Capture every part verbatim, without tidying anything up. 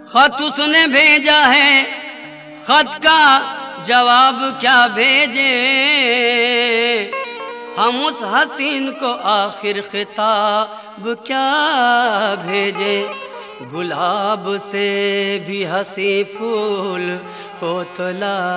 खत उसने भेजा है, खत का जवाब क्या भेजे, हम उस हसीन को आखिर खिताब क्या भेजे। गुलाब से भी हंसी फूल हो तो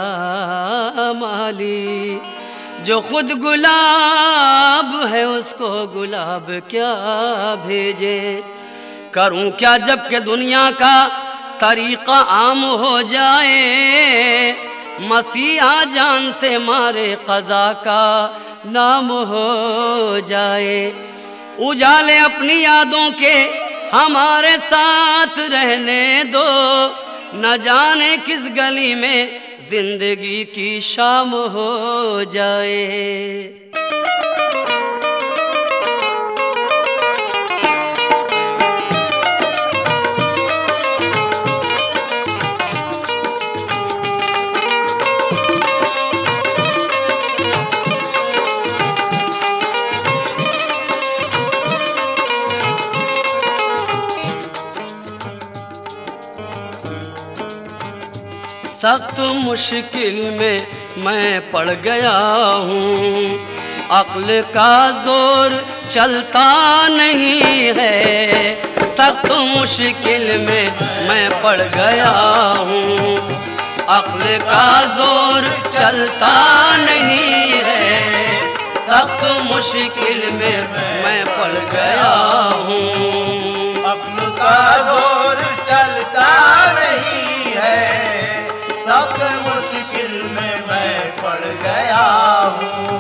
लामाली, जो खुद गुलाब है उसको गुलाब क्या भेजे। करूं क्या जब के दुनिया का तरीका आम हो जाए, मसीहा जान से मारे क़ज़ा का नाम हो जाए। उजाले अपनी यादों के हमारे साथ रहने दो, न जाने किस गली में जिंदगी की शाम हो जाए। सख्त मुश्किल में मैं पड़ गया हूँ, अक्ल का जोर चलता नहीं है। सख्त मुश्किल में मैं पड़ गया हूँ, अक्ल का जोर चलता नहीं है। सख्त मुश्किल में मैं पड़ गया हूँ, अक्ल का जोर चलता नहीं है। सख्त मुश्किल में मैं पड़ गया हूँ।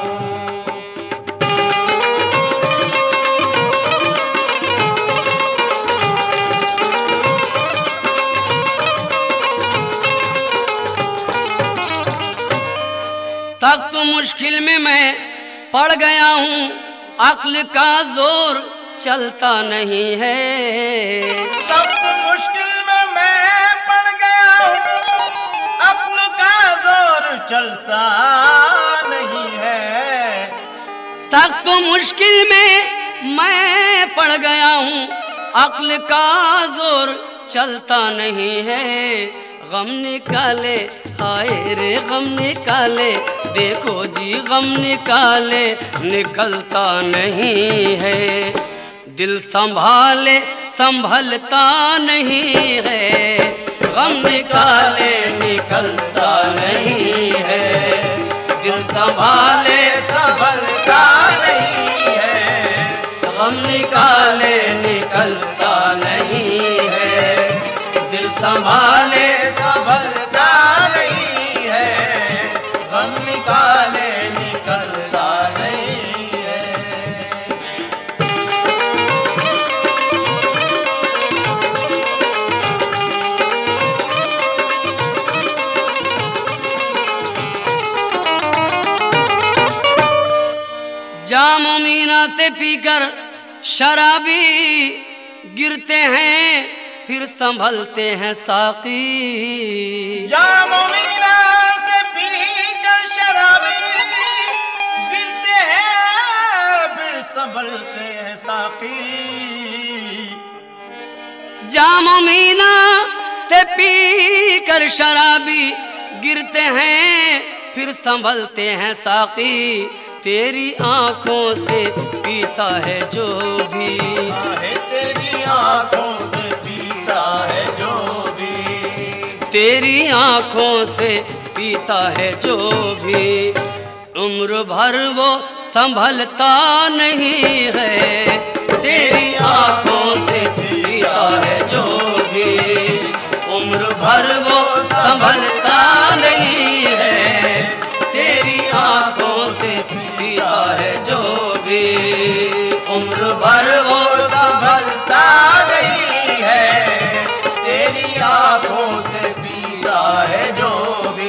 सख्त मुश्किल में मैं पड़ गया हूँ, अक्ल का जोर चलता नहीं है। सख्त मुश्किल में मैं पड़ गया हूँ, अक्ल का जोर चलता नहीं है। सख्त मुश्किल में मैं पड़ गया हूँ, अक्ल का जोर चलता नहीं है। गम निकाले हाय रे गम निकाले, देखो जी गम निकाले निकलता नहीं है। दिल संभाले संभलता नहीं है, गम निकाले निकलता नहीं है। दिल संभाले संभलता नहीं है, गम निकाले निकलता नहीं है। दिल संभाले संभलता नहीं है, गम निकाले निकलता नहीं है। जाम मीना से पीकर शराबी गिरते हैं, फिर संभलते हैं साकी। जाम मीना से पीकर शराबी गिरते हैं, फिर संभलते हैं साकी। जाम मीना से पीकर शराबी गिरते हैं, फिर संभलते हैं साकी। तेरी आंखों से पीता है जो भी, आहे तेरी आंखों से पीता है जो भी। तेरी आंखों से पीता है जो भी, उम्र भर वो संभलता नहीं है। तेरी आंखों से पीता है जो भी, उम्र भर वो संभलता नहीं है। तेरी आंखों से पीता है जो भी, उम्र भर वो संभलता नहीं है। तेरी आंखों से पीता है जो भी।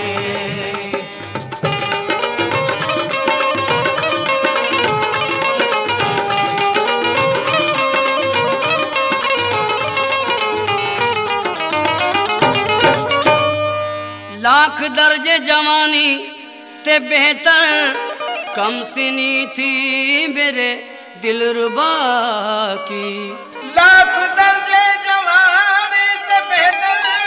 लाख दर्जे जवानी से बेहतर कम सिनी थी मेरे दिलरुबा की। लाख दर्जे जवानी से बेहतर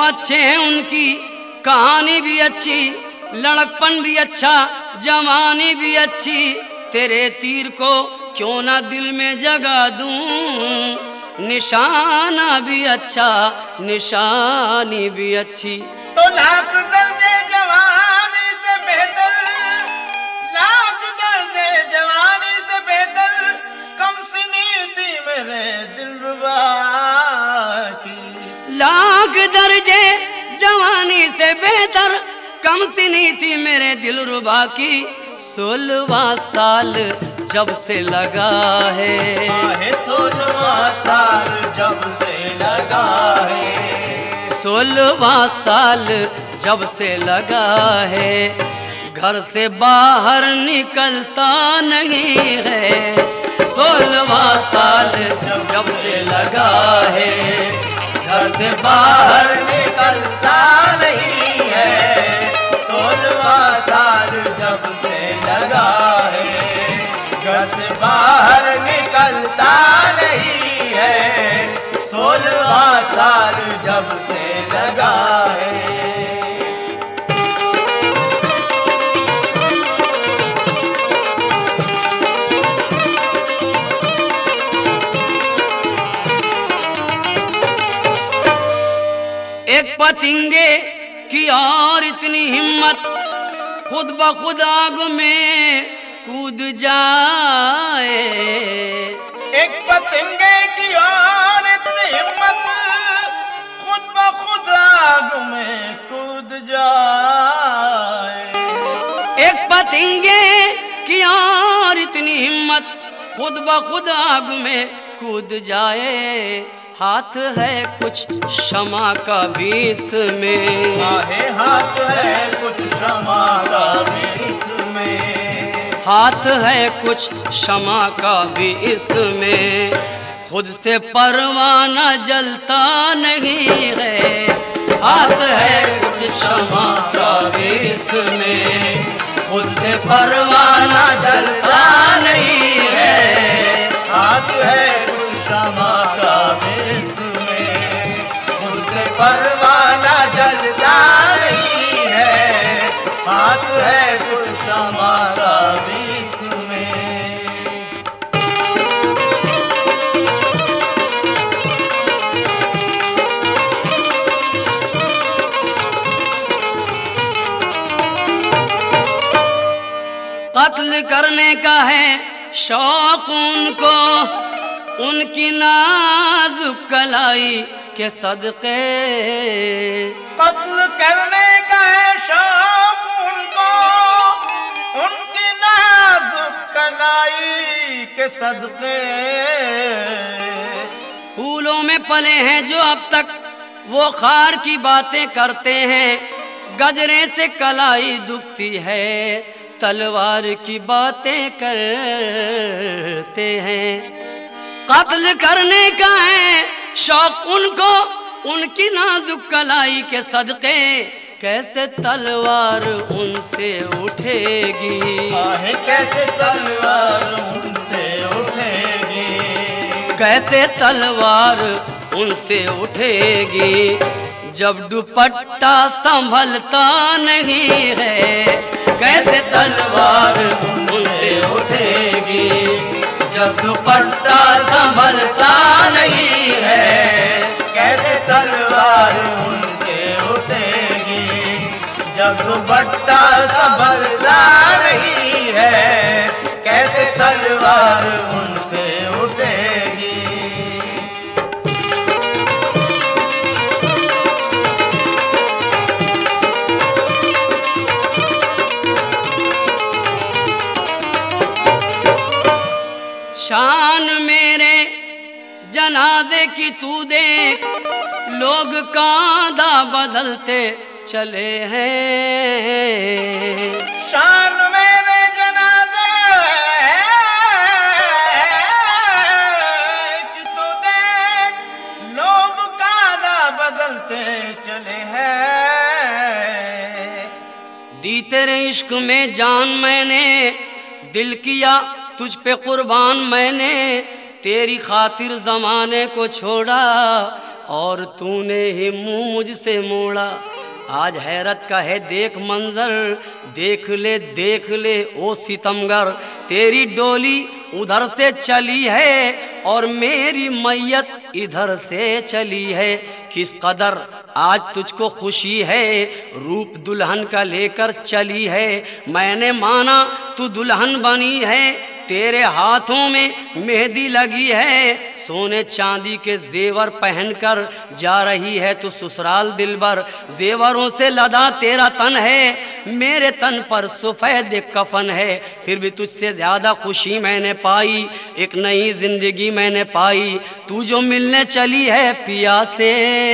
अच्छे हैं उनकी कहानी भी अच्छी, लड़कपन भी अच्छा, जवानी भी अच्छी। तेरे तीर को क्यों ना दिल में जगा दूं, निशाना भी अच्छा, निशानी भी अच्छी। तो लाख दर्जे जवानी से बेहतर, लाख दर्जे जवानी से बेहतर कम सिनी थी मेरे दिलरुबा की। लाख दर्जे जवानी से बेहतर कम सिनी थी मेरे दिलरुबा की। सोलवा साल जब से लगा है, आहे सोलवा साल जब से लगा है, सोलवा साल जब से लगा है। घर से बाहर निकलता नहीं है, सोलवा साल जब से लगा है। घर से बाहर निकलता नहीं है, सोलवा साल जब से लगा है। घर से बाहर निकलता नहीं है, सोलवा साल जब से लगा है। एक पतिंगे की और इतनी हिम्मत, खुद ब खुद आग में कूद जाए। एक पतंगे की और इतनी हिम्मत, खुद ब खुद आग में कूद जाए। एक पतिंगे की और इतनी हिम्मत, खुद ब खुद आग में कूद जाए। हाथ है कुछ क्षमा का भी इसमें, आहे हाथ है कुछ क्षमा का भी इसमें, हाथ है कुछ क्षमा का भी इसमें। खुद से परवाना जलता नहीं है, हाथ है कुछ क्षमा का भी इसमें। खुद से परवाना जलता नहीं है, हाथ है कुछ क्षमा का भी इसमें। खुद से परवाना जलता नहीं है, हाथ है कुछ क्षमा का भी इसमें। कत्ल करने का है शौक उनको, उनकी नाजुक कलाई के सदके। कत्ल करने का है शौक उनको, उनकी नाजुक कलाई के सदके। फूलों में पले हैं जो अब तक वो खार की बातें करते हैं। गजरे से कलाई दुखती है, तलवार की बातें करते हैं। कत्ल करने का है शौक उनको, उनकी नाजुक कलाई के सदके। कैसे तलवार उनसे उठेगी, आहे कैसे तलवार उनसे उठेगी, कैसे तलवार उनसे उठेगी। जब दुपट्टा संभलता नहीं है, कैसे तलवार उनसे उठेगी। जब दुपट्टा संभलता नहीं है, कैसे तलवार उनसे उठेगी। जब दुपट्टा संभलता नहीं है, कैसे तलवार उनसे उठेगी। शान मेरे जनाजे की तू देख, लोग कांधा बदलते चले हैं। शान मेरे जनाजे की तू देख, लोग कांधा बदलते चले हैं। दी तेरे इश्क में जान मैंने, दिल किया तुझ पे कुर्बान मैंने। तेरी खातिर जमाने को छोड़ा, और तूने ही मुंह मुझसे मोड़ा। आज हैरत का है देख मंजर, देख ले देख ले ओ सितमगर, तेरी डोली उधर से चली है और मेरी मैयत इधर से चली है। किस कदर आज तुझको खुशी है, रूप दुल्हन का लेकर चली है। मैंने माना तू दुल्हन बनी है, तेरे हाथों में मेहंदी लगी है, सोने चांदी के जेवर पहनकर जा रही है तू ससुराल दिलबर। जेवरों से लदा तेरा तन है, मेरे तन पर सफेद कफन है, फिर भी तुझसे ज्यादा खुशी मैंने पाई, एक नई जिंदगी मैंने पाई। तू जो मिलने चली है पिया से,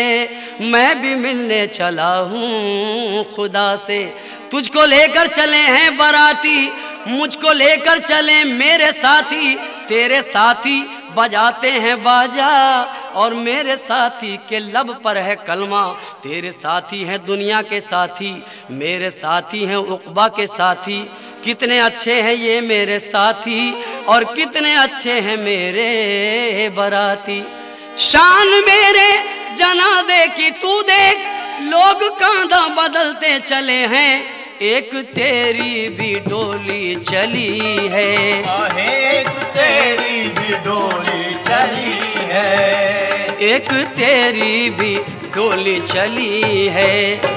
मैं भी मिलने चला हूँ खुदा से। तुझको लेकर चले हैं बाराती, मुझको लेकर चले मेरे साथी, तेरे साथी बजाते हैं बाजा और मेरे साथी के लब पर है कलमा। तेरे साथी हैं दुनिया के साथी, मेरे साथी हैं उक़बा के साथी। कितने अच्छे हैं ये मेरे साथी और कितने अच्छे हैं मेरे बाराती। शान मेरे जनाजे की तू देख, लोग कांधा बदलते चले हैं, एक तेरी भी डोली चली है। एक तेरी भी डोली चली है, एक तेरी भी डोली चली है,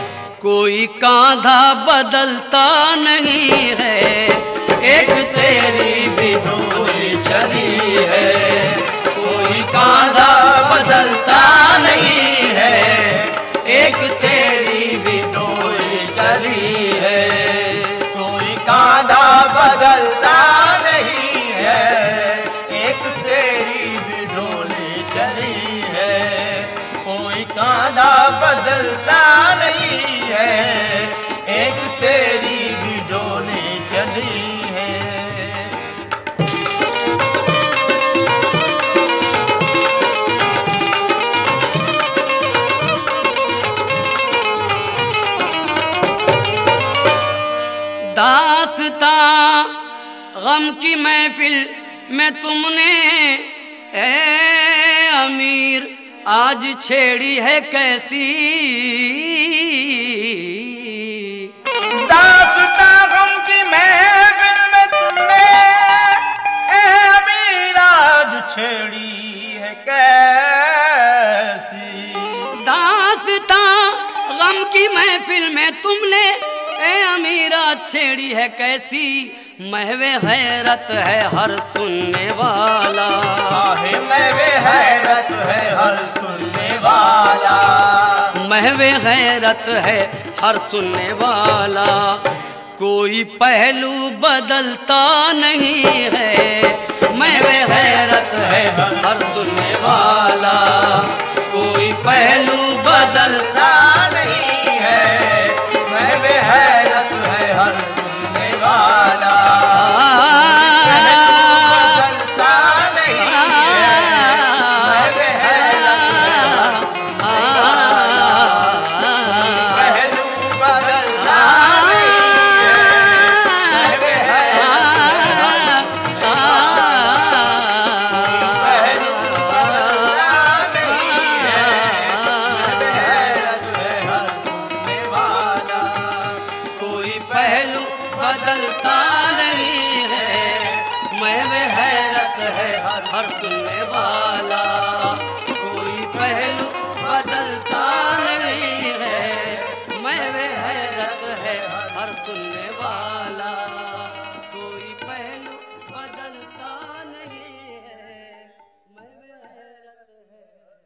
कोई कांधा बदलता नहीं है। एक तेरी भी डोली चली है, कोई कांधा बदलता नहीं है। एक तेरी भी डोली चली है, कोई कांधा बदलता नहीं है। एक तेरी भी डोली चली है, कोई कांधा बदलता नहीं है। एक तेरी भी डोली चली है। दास्तां गम की महफिल में तुमने ए अमीर आज छेड़ी है कैसी। दास्तां गम की महफिल में तुमने ए अमीर आज छेड़ी है कैसी। दास्तां गम की महफिल में तुमने ए अमीरा छेड़ी है कैसी। महवे हैरत है हर सुनने वाला, आहे महवे हैरत है हर सुनने वाला। महवे हैरत है हर सुनने वाला, कोई पहलू बदलता नहीं है। महवे हैरत है हर सुनने वाला, कोई पहलू बदलता नहीं है। महवे हैरत है हर सुनने वाला, बदलता नहीं है। महवे हैरत है हर सुनने वाला, पहलू बदलता नहीं है। महवे हैरत है पहलू बदलता नहीं है। महवे हैरत है हर सुनने वाला, कोई पहलू बदलता नहीं है। महवे हैरत है हर सुनने वाला, कोई पहलू बदलता नहीं है। महवे हैरत है हर सुनने वाला।